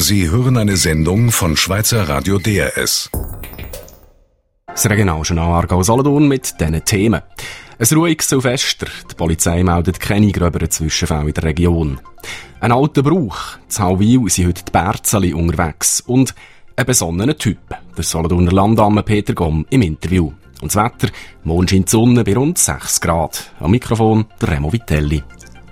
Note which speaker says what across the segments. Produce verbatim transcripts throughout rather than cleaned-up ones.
Speaker 1: Sie hören eine Sendung von Schweizer Radio D R S.
Speaker 2: Das Regionaljournal Aargau-Solothurn mit diesen Themen. Ein ruhiges Silvester. Die Polizei meldet keine gröberen Zwischenfälle in der Region. Ein alter Brauch. In Hauwil sind heute die Bärzeli unterwegs. Und ein besonnener Typ. Der Solothurner Landamme Peter Gomm im Interview. Und das Wetter, morgen scheint die Sonne bei rund sechs Grad. Am Mikrofon der Remo Vitelli.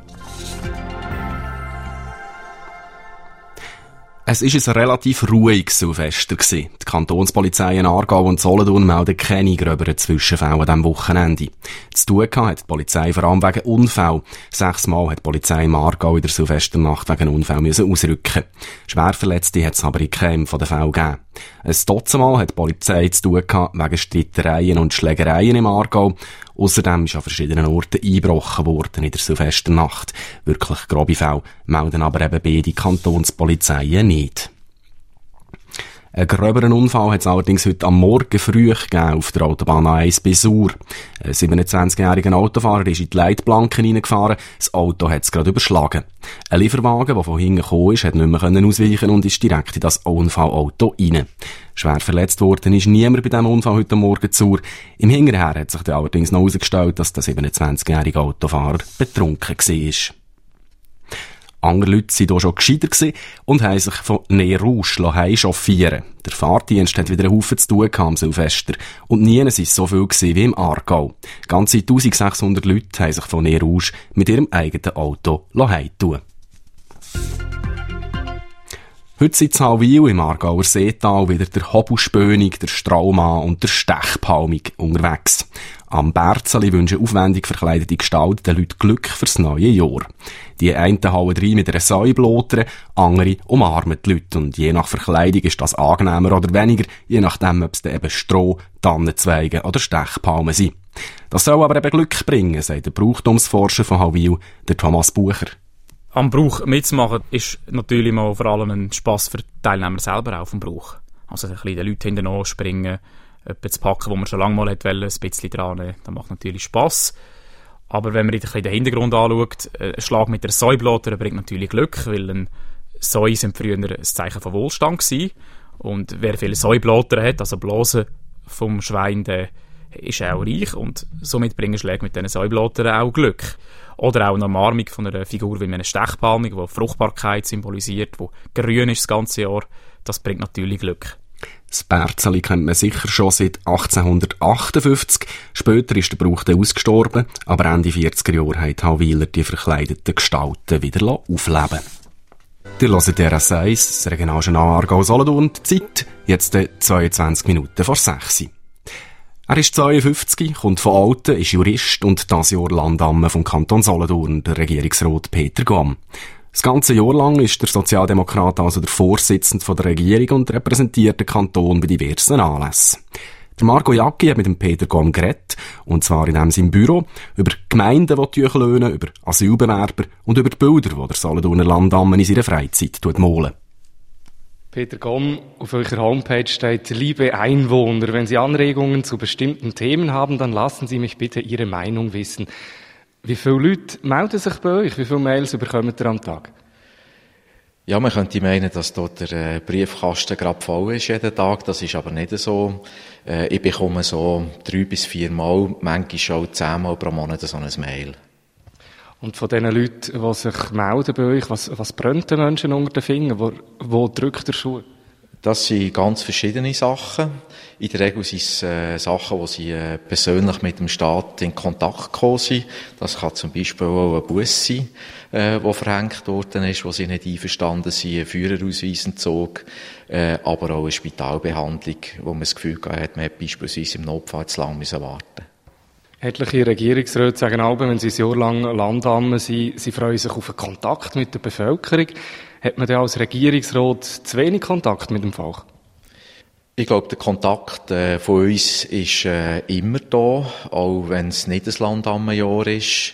Speaker 2: Es war ein relativ ruhiges Silvester. Die Kantonspolizeien Aargau und Solothurn melden keine gröberen Zwischenfälle an diesem Wochenende. Zu tun hat die Polizei vor allem wegen Unfällen. Sechsmal hat die Polizei im Aargau in der Silvesternacht wegen Unfällen müssen ausrücken. Schwerverletzte hat es aber in keinem von den Fällen gegeben. Ein Dutzendmal hat die Polizei zu tun wegen Streitereien und Schlägereien im Aargau. Außerdem ist an verschiedenen Orten eingebrochen worden in der Silvesternacht. Wirklich grobe Fälle melden aber eben beide Kantonspolizeien nicht. Einen gröberen Unfall hat es allerdings heute am Morgen früh gegeben auf der Autobahn A eins bei Sur. Ein siebenundzwanzigjähriger Autofahrer ist in die Leitplanken hineingefahren, das Auto hat es gerade überschlagen. Ein Lieferwagen, der von hinten gekommen ist, hat nicht mehr ausweichen und ist direkt in das Unfallauto rein. Schwer verletzt worden ist niemand bei diesem Unfall heute Morgen zu Sur. Im Hinterher hat sich dann allerdings noch herausgestellt, dass der siebenundzwanzigjährige Autofahrer betrunken war. Andere Leute waren hier schon gescheiter und haben sich von Nez Rouge heimchauffieren lassen. Der Fahrdienst hat wieder einen Haufen zu tun am Silvester. Und nie war es so viel wie im Aargau. Ganze eintausendsechshundert Leute haben sich von Nez Rouge mit ihrem eigenen Auto heimtun. Heute sind in Hauwil im Aargauer Seetal wieder der Hobelspönig, der Straumann und der Stechpalmig unterwegs. Am Bärzeli wünschen aufwendig verkleidete Gestalten den Leuten Glück fürs neue Jahr. Die einen hauen rein mit einer Säublotere, andere umarmen die Leute. Und je nach Verkleidung ist das angenehmer oder weniger, je nachdem, ob es dann eben Stroh, Tannenzweige oder Stechpalmen sind. Das soll aber eben Glück bringen, sagt der Brauchtumsforscher von Hauwil, der Thomas Bucher.
Speaker 3: Am Brauch mitzumachen ist natürlich mal vor allem ein Spass für die Teilnehmer selber auch vom Brauch. Also ein bisschen den Leuten hinten springen, etwas zu packen, wo man schon lange mal wollte, ein bisschen dran nehmen. Das macht natürlich Spass. Aber wenn man ein bisschen den Hintergrund anschaut, ein Schlag mit der Säublotere bringt natürlich Glück, weil ein Säu sind früher ein Zeichen von Wohlstand gewesen. Und wer viele Säublotere hat, also Blasen vom Schwein, der ist auch reich und somit bringen Schläge mit diesen Säubloteren auch Glück. Oder auch eine Umarmung von einer Figur wie einer Stechpalmig, die Fruchtbarkeit symbolisiert, die grün ist das ganze Jahr. Das bringt natürlich Glück.
Speaker 2: Das Bärzeli kennt man sicher schon seit achtzehnhundertachtundfünfzig. Später ist der Brauch dann ausgestorben, aber Ende vierziger Jahre haben die Hauwiler die verkleideten Gestalten wieder aufleben. Ihr hört D R S eins, das Regionaljournal Aargau-Solothurn, die Zeit, jetzt zweiundzwanzig Minuten vor sechs. Er ist zweiundfünfzig, kommt von Alten, ist Jurist und das Jahr Landamme vom Kanton Solothurn, der Regierungsrat Peter Gomm. Das ganze Jahr lang ist der Sozialdemokrat also der Vorsitzende von der Regierung und repräsentiert den Kanton bei diversen Anlässen. Der Marco Jacki hat mit dem Peter Gomm geredet, und zwar in einem seinem Büro, über Gemeinden, die Tücher löhnen, über Asylbewerber und über die Bilder, die der Solothurner Landamme in seiner Freizeit malen.
Speaker 4: Peter Gomm, auf eurer Homepage steht: Liebe Einwohner, wenn Sie Anregungen zu bestimmten Themen haben, dann lassen Sie mich bitte Ihre Meinung wissen. Wie viele Leute melden sich bei euch? Wie viele Mails bekommt ihr am Tag?
Speaker 5: Ja, man könnte meinen, dass dort der äh, Briefkasten gerade voll ist jeden Tag. Das ist aber nicht so. Äh, ich bekomme so drei bis vier Mal, manchmal schon zehnmal pro Monat so ein Mail.
Speaker 4: Und von den Leuten, die sich melden bei euch, was, was brennt den Menschen unter den Fingern? Wo, wo drückt der Schuh?
Speaker 5: Das sind ganz verschiedene Sachen. In der Regel sind es äh, Sachen, wo sie äh, persönlich mit dem Staat in Kontakt gekommen sind. Das kann zum Beispiel auch ein Bus sein, äh, der verhängt worden ist, wo sie nicht einverstanden sind, ein Führerausweisentzug, äh, aber auch eine Spitalbehandlung, wo man das Gefühl hat, man hat beispielsweise im Notfall zu lange müssen warten.
Speaker 4: Etliche Regierungsräte sagen auch, wenn sie ein Jahr lang Landamme sind, sie freuen sich auf einen Kontakt mit der Bevölkerung. Hat man denn als Regierungsrat zu wenig Kontakt mit dem Volk?
Speaker 5: Ich glaube, der Kontakt äh, von uns ist äh, immer da, auch wenn es nicht ein Landammenjahr ist.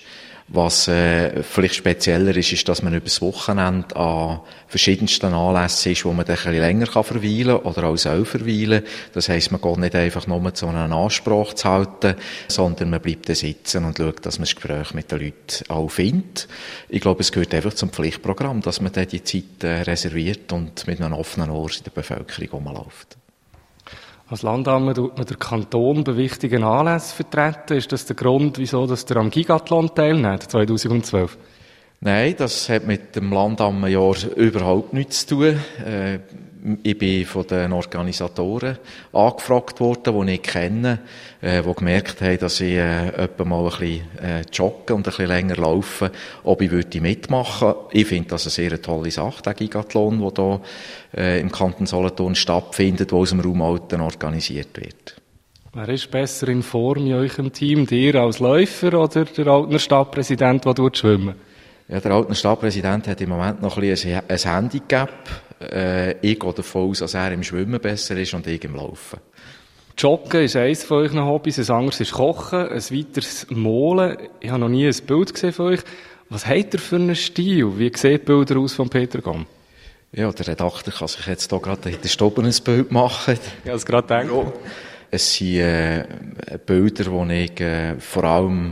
Speaker 5: Was äh, vielleicht spezieller ist, ist, dass man über das Wochenende an verschiedensten Anlässen ist, wo man dann ein bisschen länger kann verweilen oder auch soll verweilen. Das heisst, man geht nicht einfach nur zu einer Ansprache zu halten, sondern man bleibt da sitzen und schaut, dass man das Gespräch mit den Leuten auch findet. Ich glaube, es gehört einfach zum Pflichtprogramm, dass man dann die Zeit äh, reserviert und mit einem offenen Ohr in der Bevölkerung rumläuft.
Speaker 4: Als Landamt tut man den Kanton bei wichtigen Anlässen vertreten. Ist das der Grund, wieso dass der am Gigathlon teilnimmt, zweitausendzwölf?
Speaker 5: Nein, das hat mit dem Landamtjahr überhaupt nichts zu tun. Äh, ich bin von den Organisatoren angefragt worden, die ich kenne, äh, die gemerkt haben, dass ich äh, etwa mal ein bisschen äh, joggen und ein bisschen länger laufen, ob ich würde mitmachen. Ich finde das eine sehr tolle Sache, der Gigathlon, der hier äh, im Kanton Solothurn stattfindet, der aus dem Raum Alten organisiert wird.
Speaker 4: Wer ist besser in Form in eurem Team, dir als Läufer oder der Altner Stadtpräsident, der dort schwimmen?
Speaker 5: Ja, der Altner Stadtpräsident hat im Moment noch ein bisschen ein Handicap. Äh, ich gehe davon aus, dass er im Schwimmen besser ist und ich im Laufen.
Speaker 4: Joggen ist eines von euren Hobbys, ein anderes ist Kochen, ein weiteres Molen. Ich habe noch nie ein Bild gesehen von euch. Was habt ihr für einen Stil? Wie sehen die Bilder aus von Peter Gamm?
Speaker 5: Ja, der Redakteur kann sich jetzt hier gerade hinter Stoppen ein Bild machen.
Speaker 4: Ich habe es gerade gedacht.
Speaker 5: Ja. Es sind äh, Bilder, die ich äh, vor allem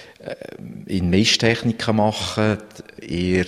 Speaker 5: in Mischtechniken machen, eher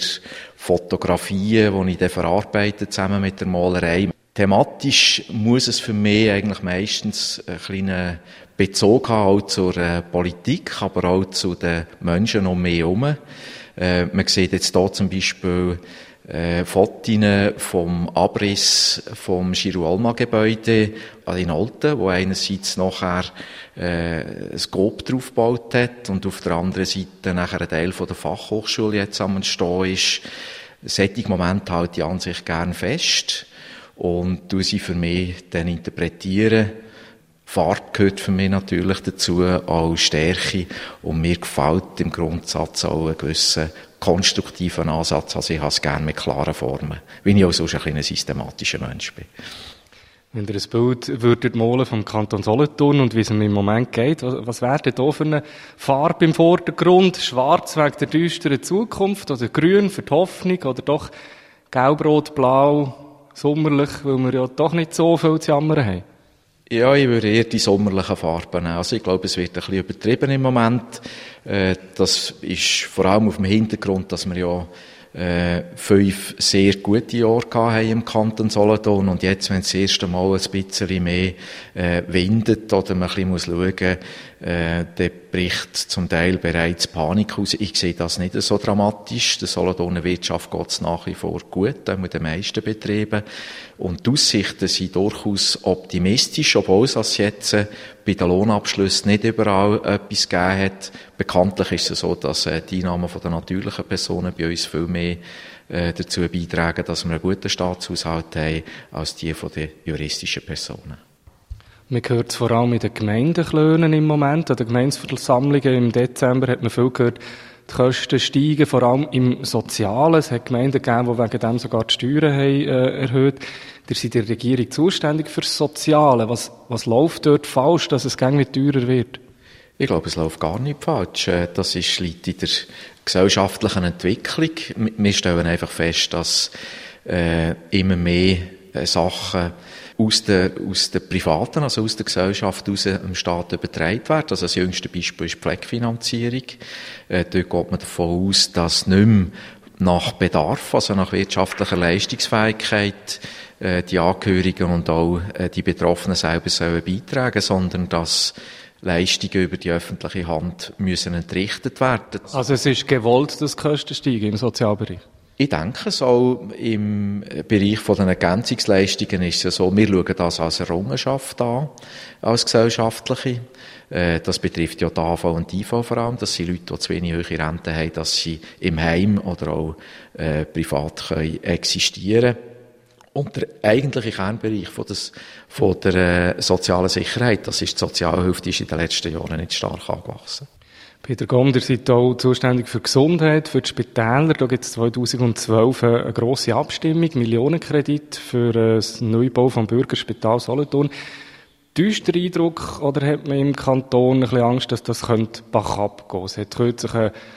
Speaker 5: Fotografien, die ich dann verarbeite, zusammen mit der Malerei. Thematisch muss es für mich eigentlich meistens einen kleinen Bezug haben, auch zur äh, Politik, aber auch zu den Menschen um mich herum. Äh, man sieht jetzt hier zum Beispiel äh, Fotos vom Abriss vom Giro-Alma-Gebäude in Olten, wo einerseits nachher äh, ein Coop draufgebaut hat und auf der anderen Seite nachher ein Teil von der Fachhochschule jetzt am Entstehen ist. Solche Momente halte ich an sich gern fest und tue sie für mich dann interpretieren. Farbe gehört für mich natürlich dazu, auch Stärke, und mir gefällt im Grundsatz auch ein gewisser konstruktiven Ansatz, also ich habe es gerne mit klaren Formen, weil ich auch sonst ein kleiner systematischer Mensch bin.
Speaker 4: Wenn ihr ein Bild würdet malen vom Kanton Solothurn und wie es ihm im Moment geht, was, was wäre denn da für eine Farbe im Vordergrund? Schwarz wegen der düsteren Zukunft oder grün für die Hoffnung oder doch gelb, rot, blau, sommerlich, weil wir ja doch nicht so viel zu jammern haben?
Speaker 5: Ja, ich würde eher die sommerlichen Farben nehmen. Also ich glaube, es wird ein bisschen übertrieben im Moment. Äh, das ist vor allem auf dem Hintergrund, dass wir ja äh, fünf sehr gute Jahre haben im Kanton Solothurn und jetzt, wenn es das erste Mal ein bisschen mehr äh, windet oder man ein bisschen schauen muss, äh, dann bricht zum Teil bereits Panik aus. Ich sehe das nicht so dramatisch. Der Solothurner Wirtschaft geht es nach wie vor gut, auch mit den meisten Betrieben. Und die Aussichten sind durchaus optimistisch, obwohl es jetzt äh, bei den Lohnabschlüssen nicht überall etwas gegeben hat. Bekanntlich ist es so, dass äh, die Einnahmen von den natürlichen Personen bei uns viel mehr äh, dazu beitragen, dass wir einen guten Staatshaushalt haben, als die von den juristischen Personen.
Speaker 4: Man hört es vor allem in den Gemeindeklönen im Moment. An den Gemeindeversammlungen im Dezember hat man viel gehört, die Kosten steigen, vor allem im Sozialen. Es hat Gemeinden gegeben, die wegen dem sogar die Steuern haben, äh, erhöht. Ihr seid in der Regierung zuständig für das Soziale. Was, was läuft dort falsch, dass es gängig teurer wird?
Speaker 5: Ich glaube, es läuft gar nicht falsch. Das ist, liegt in der gesellschaftlichen Entwicklung. Wir stellen einfach fest, dass äh, immer mehr äh, Sachen aus der, aus der privaten, also aus der Gesellschaft aus dem Staat übertragen werden. Also das jüngste Beispiel ist die Pflegefinanzierung. Äh, dort geht man davon aus, dass nicht mehr nach Bedarf, also nach wirtschaftlicher Leistungsfähigkeit, äh, die Angehörigen und auch äh, die Betroffenen selber sollen beitragen, sondern dass Leistungen über die öffentliche Hand müssen entrichtet werden.
Speaker 4: Also es ist gewollt, dass die Kosten steigen im Sozialbereich?
Speaker 5: Ich denke es auch im Bereich von den Ergänzungsleistungen ist es ja so, wir schauen das als Errungenschaft an, als gesellschaftliche. Das betrifft ja die A V und die I V vor allem. Das sind Leute, die zu wenig hohe Renten haben, dass sie im Heim oder auch äh, privat können existieren können. Und der eigentliche Kernbereich von, des, von der äh, sozialen Sicherheit, das ist die Sozialhilfe, die ist in den letzten Jahren nicht stark angewachsen.
Speaker 4: Peter Gamm, ihr seid auch zuständig für Gesundheit, für die Spitäler. Da gibt es zweitausendzwölf eine grosse Abstimmung, Millionenkredit für das Neubau vom Bürgerspital Solothurn. Täuscht der Eindruck, oder hat man im Kanton ein bisschen Angst, dass das Bach abgehen könnte? Es hat kürzlich eine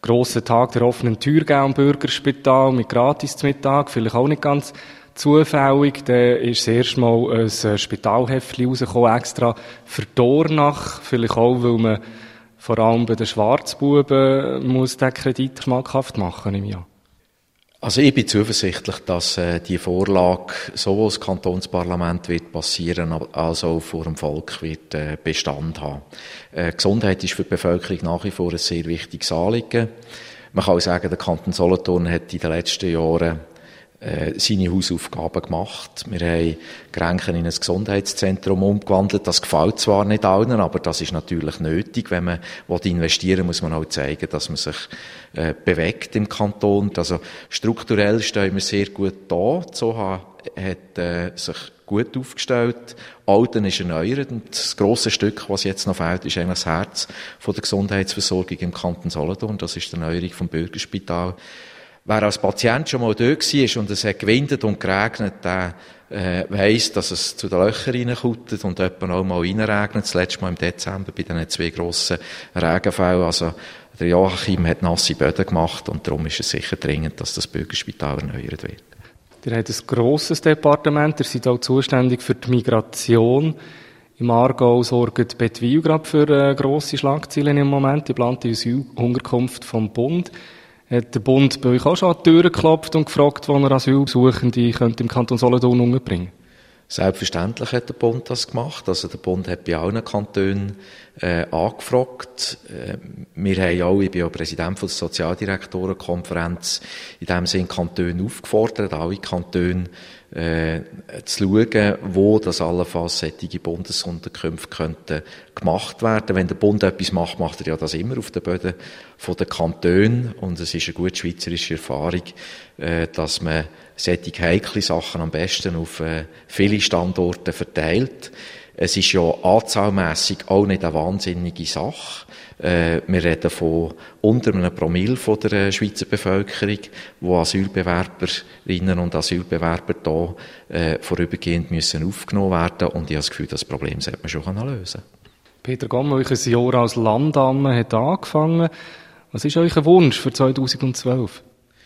Speaker 4: grossen Tag der offenen Tür geben am Bürgerspital mit gratis zum Mittag, vielleicht auch nicht ganz zufällig. Dann ist das erste Mal ein Spitalheftchen rausgekommen, extra für Dornach, vielleicht auch, weil man vor allem bei den Schwarzbuben muss den Kredit schmackhaft machen im Jahr.
Speaker 5: Also ich bin zuversichtlich, dass äh, die Vorlage sowohl das Kantonsparlament wird passieren, als auch vor dem Volk wird äh, Bestand haben. Äh, Gesundheit ist für die Bevölkerung nach wie vor ein sehr wichtiges Anliegen. Man kann auch sagen, der Kanton Solothurn hat in den letzten Jahren äh, seine Hausaufgaben gemacht. Wir haben Grenchen in ein Gesundheitszentrum umgewandelt. Das gefällt zwar nicht allen, aber das ist natürlich nötig. Wenn man investieren will, muss man auch zeigen, dass man sich äh, bewegt im Kanton. Also strukturell stehen wir sehr gut da. Die Soha hat äh, sich gut aufgestellt. Alten ist erneuert und das grosse Stück, was jetzt noch fehlt, ist eigentlich das Herz von der Gesundheitsversorgung im Kanton Solothurn. Das ist die Erneuerung vom Bürgerspital. Wer als Patient schon mal dort war und es hat gewindet und geregnet, der äh, weiss, dass es zu den Löchern reinkommt und etwa auch mal reinregnet. Das letzte Mal im Dezember bei diesen zwei grossen Regenfällen. Also der Joachim hat nasse Böden gemacht und darum ist es sicher dringend, dass das Bürgerspital erneuert wird.
Speaker 4: Ihr habt ein grosses Departement, ihr seid auch zuständig für die Migration. Im Aargau sorgt Bettwil gerade für äh, grosse Schlagzeilen im Moment, die geplante Asylunterkunft vom Bund. Hat der Bund bei euch auch schon an die Tür geklopft und gefragt, wo er Asylsuchende könnte im Kanton Solothurn unterbringen?
Speaker 5: Selbstverständlich hat der Bund das gemacht. Also der Bund hat bei allen Kantonen äh, angefragt. Äh, wir haben auch, ich bin auch Präsident von der Sozialdirektorenkonferenz, in diesem Sinne Kantone aufgefordert, alle Kantone äh, zu schauen, wo das allenfalls solche Bundesunterkünfte könnten gemacht werden. Wenn der Bund etwas macht, macht er ja das immer auf den Böden von den Kantonen. Und es ist eine gute schweizerische Erfahrung, äh, dass man solche heikle Sachen am besten auf äh, viele Standorte verteilt. Es ist ja anzahlmässig auch nicht eine wahnsinnige Sache. Äh, wir reden von unter einem Promille von der Schweizer Bevölkerung, wo Asylbewerberinnen und Asylbewerber da äh, vorübergehend müssen aufgenommen werden. Und ich habe das Gefühl, das Problem sollte man schon lösen.
Speaker 4: Peter Gomm, euer Jahr als Landamme hat angefangen. Was ist euer Wunsch für zweitausendzwölf?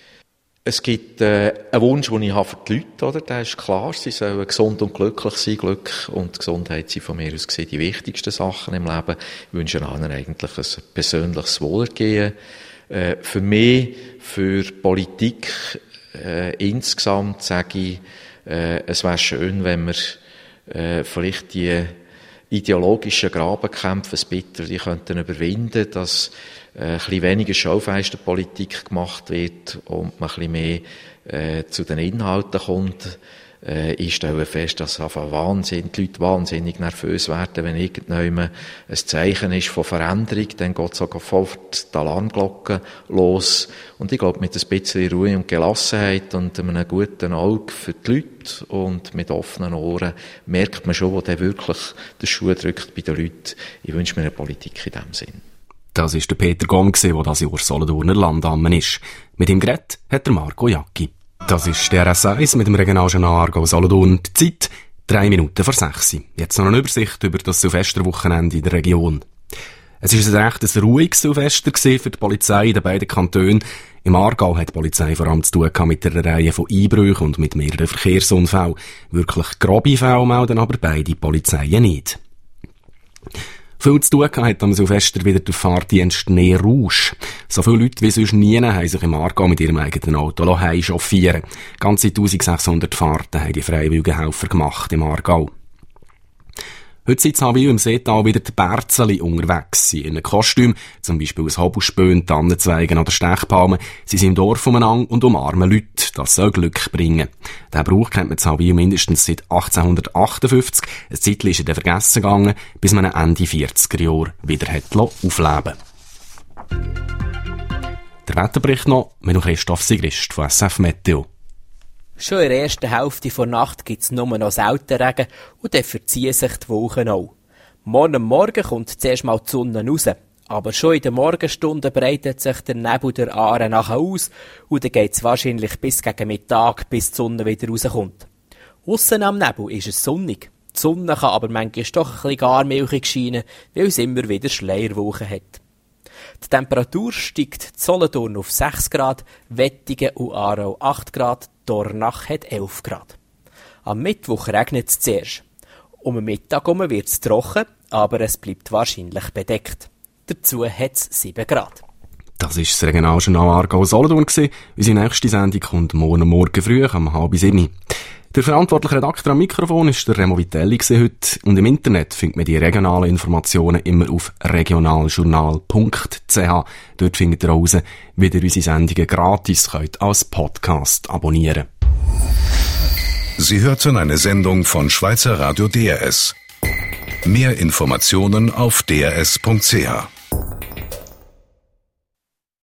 Speaker 5: Es gibt äh, einen Wunsch, den ich habe für die Leute, oder? Der ist klar, sie sollen gesund und glücklich sein. Glück und Gesundheit sind von mir aus gesehen die wichtigsten Sachen im Leben. Ich wünsche allen eigentlich ein persönliches Wohlergehen. Äh, für mich, für Politik äh, insgesamt sage ich, äh, es wäre schön, wenn wir äh, vielleicht die ideologischen Grabenkämpfe ein bisschen die könnten überwinden, dass ein bisschen weniger Schaufensterpolitik gemacht wird und man ein bisschen mehr äh, zu den Inhalten kommt. Äh, ich stelle fest, dass einfach Wahnsinn, die Leute wahnsinnig nervös werden, wenn irgendjemand ein Zeichen ist von Veränderung, dann geht sofort die Alarmglocke los. Und ich glaube, mit ein bisschen Ruhe und Gelassenheit und einem guten Auge für die Leute und mit offenen Ohren merkt man schon, wo der wirklich der Schuh drückt bei den Leuten. Ich wünsche mir eine Politik in diesem Sinn.
Speaker 2: Das war der Peter Gomm, der das Jahr Solothurner Landamme ist. Mit ihm geredet hat der Marco Jacki. Das ist der R S eins mit dem Regionaljournal Aargau Solothurn. Die Zeit drei Minuten vor sechs. Jetzt noch eine Übersicht über das Silvesterwochenende in der Region. Es war ein recht ruhiges Silvester für die Polizei in den beiden Kantonen. Im Aargau hat die Polizei vor allem zu tun mit einer Reihe von Einbrüchen und mit mehreren Verkehrsunfällen. Wirklich grobe Fälle melden aber beide Polizeien nicht. Viel zu tun hat am Silvester wieder der Fahrdienst Schnee Rouge. So viele Leute wie sonst nie haben sich im Aargau mit ihrem eigenen Auto heimchauffieren lassen. Ganze eintausendsechshundert Fahrten haben die freiwilligen Helfer gemacht im Aargau. Heute sind in Hawil im Seetal wieder die Bärzeli unterwegs. In einem Kostüm, zum Beispiel aus Hobelspön, Tannenzweigen oder Stechpalmen. Sie sind im Dorf umeinander und umarmen Leute. Das soll Glück bringen. Den Brauch kennt man in Hawil mindestens seit achtzehnhundertachtundfünfzig. Ein Zeitchen ist er dann vergessen gegangen, bis man ihn Ende vierziger Jahre wieder hat aufleben. Der Wetterbericht noch mit Christoph Sigrist von S F Meteo.
Speaker 6: Schon in der ersten Hälfte der Nacht gibt es nur noch selten Regen und dann verziehen sich die Wolken auch. Morgen Morgen kommt zuerst mal die Sonne raus, aber schon in den Morgenstunden breitet sich der Nebel der Aare nachher aus und dann geht es wahrscheinlich bis gegen Mittag, bis die Sonne wieder rauskommt. Aussen am Nebel ist es sonnig. Die Sonne kann aber manchmal doch ein bisschen gar milchig scheinen, weil es immer wieder Schleierwolken hat. Die Temperatur steigt in Solothurn auf sechs Grad, Wettingen und Aarau acht Grad, Dornach hat elf Grad. Am Mittwoch regnet es zuerst. Um den Mittag herum wird es trocken, aber es bleibt wahrscheinlich bedeckt. Dazu hat es sieben Grad.
Speaker 2: Das war das Regionaljournal Aargau-Solothurn. Unsere nächste Sendung kommt morgen Morgen früh um halb sieben. Der verantwortliche Redakteur am Mikrofon ist der Remo Vitelli heute. Und im Internet findet man die regionalen Informationen immer auf regionaljournal punkt c h. Dort findet ihr raus, wie ihr unsere Sendungen gratis könnt als Podcast abonnieren könnt.
Speaker 1: Sie hörten eine Sendung von Schweizer Radio D R S. Mehr Informationen auf d r s punkt c h.